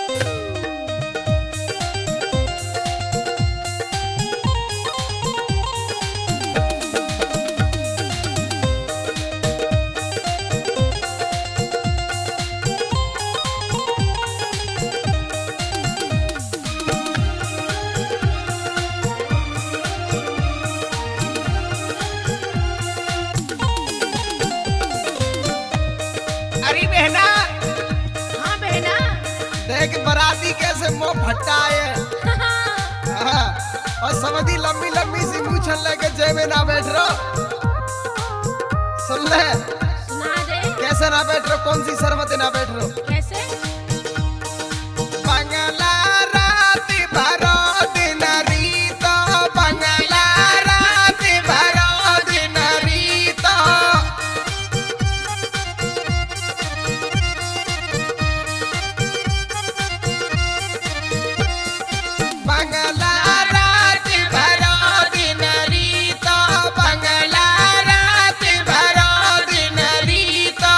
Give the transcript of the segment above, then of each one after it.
अरे बहना, हाँ बहना। देख बराती कैसे मुंह फट्टा है। हाँ, और समझी लंबी लंबी सी मूछ लेके जेब में ना बैठ रहो। सुन ले, सुना दे। कैसे ना बैठ रहो, कौन सी शर्मते ना बैठ रहो। कैसे? बंगला राती भरो दिन रीतो, बंगला राती भरो दिन रीतो। बंगला राती भरो दिन रीतो, बंगला राती भरो दिन रीतो।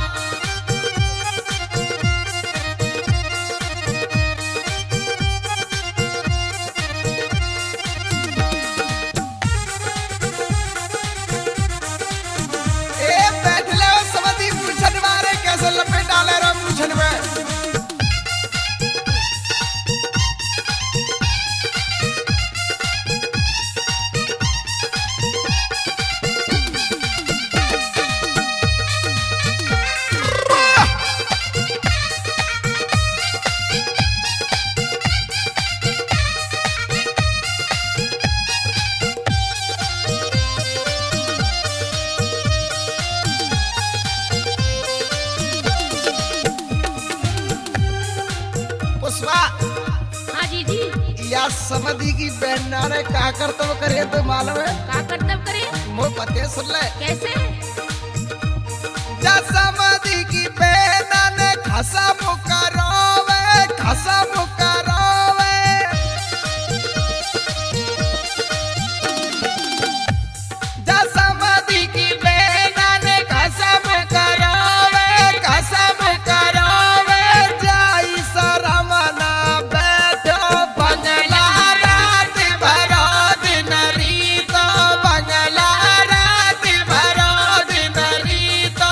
ए बैठ ले ओ समझी मूछन मारे कैसे लपेट डाले रो मूछन में। पुष्पा, हाँ जीजी। या समझी की बहना ने का कर तो करे तो मालूम है। का करतब करे? मो पते सुन ले। कैसे? जा समझी की बहना ने खसा मुकरोवे, खसा मुकरोवे। जा समझी की बहना ने खसा मुकरोवे, खसा मुकरोवे। जाई शरम ना बैठो, बंगला रात भरो दिन रीतो, बंगला रात भरो दिन रीतो।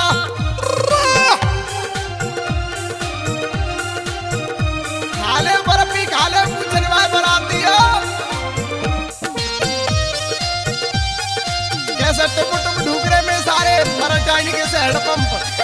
खाले बर्फी खाले पूछन भाई बराती हो। कैसे टुम टुम ढूकरे में सारे मरटानी के से हेडपंप।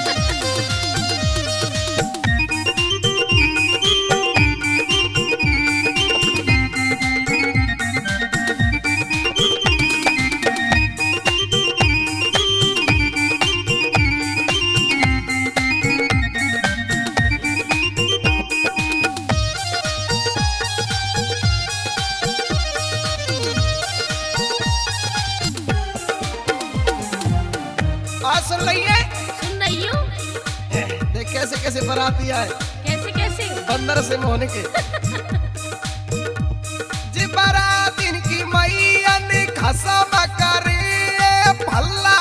आज सुन लइए, सुन रही हूँ। देख कैसे कैसे बराती आए कैसे कैसे? बंदर से मोहन के। जी बरातीन की मैया ने खसम करे, भल्ला